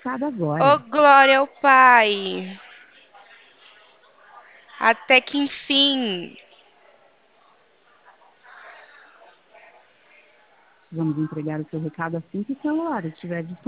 recado Ô, agora. glória ao Pai. Até que enfim. Vamos entregar o seu recado assim que o celular estiver disponível.